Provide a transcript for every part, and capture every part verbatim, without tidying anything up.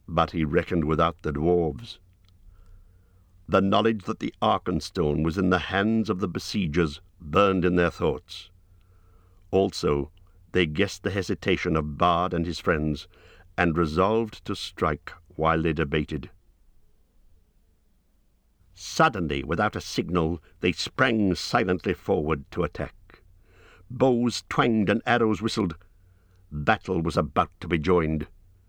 but he reckoned without the dwarves. The knowledge that the Arkenstone was in the hands of the besiegers burned in their thoughts. Also, they guessed the hesitation of Bard and his friends, and resolved to strike while they debated. Suddenly, without a signal, they sprang silently forward to attack. Bows twanged and arrows whistled. Battle was about to be joined.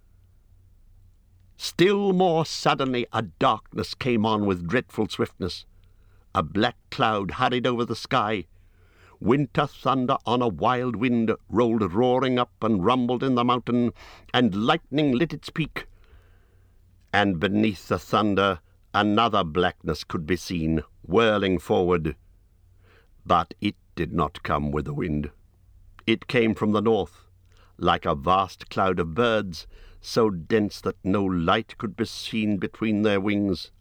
Still more suddenly a darkness came on with dreadful swiftness. A black cloud hurried over the sky. Winter thunder on a wild wind rolled roaring up and rumbled in the mountain, and lightning lit its peak. And beneath the thunder another blackness could be seen, whirling forward. But it did not come with the wind. It came from the north, like a vast cloud of birds, so dense that no light could be seen between their wings.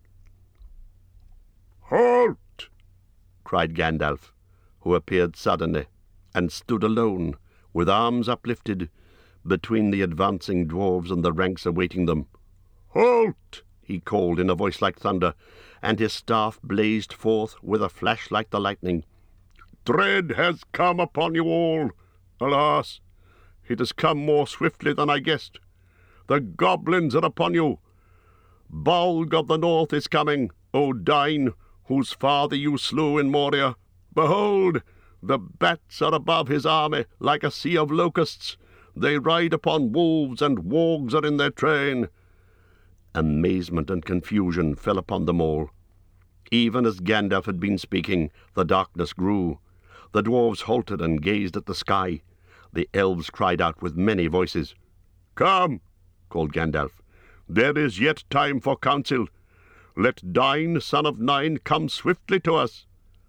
"Halt!" cried Gandalf, who appeared suddenly, and stood alone, with arms uplifted, between the advancing dwarves and the ranks awaiting them. "Halt!" he called in a voice like thunder, and his staff blazed forth with a flash like the lightning. "Dread has come upon you all. Alas, it has come more swiftly than I guessed. The goblins are upon you. Bolg of the North is coming, O Dain, whose father you slew in Moria. Behold, the bats are above his army like a sea of locusts. They ride upon wolves, and wargs are in their train." Amazement and confusion fell upon them all. Even as Gandalf had been speaking, the darkness grew. The dwarves halted and gazed at the sky. The elves cried out with many voices. "Come," called Gandalf, "there is yet time for counsel. Let Dain, son of Nine, come swiftly to us."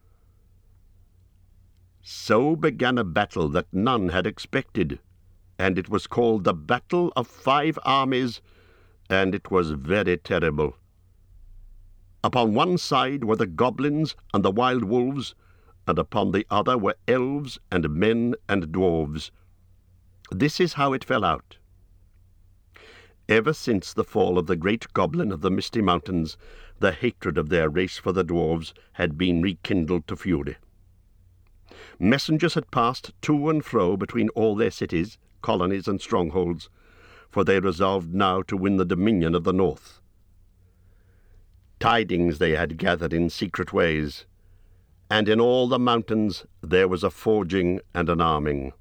So began a battle that none had expected, and it was called the Battle of Five Armies, and it was very terrible. Upon one side were the goblins and the wild wolves, and upon the other were elves and men and dwarves. This is how it fell out. Ever since the fall of the great goblin of the Misty Mountains, the hatred of their race for the dwarves had been rekindled to fury. Messengers had passed to and fro between all their cities, colonies, and strongholds, for they resolved now to win the dominion of the North. Tidings they had gathered in secret ways, and in all the mountains there was a forging and an arming.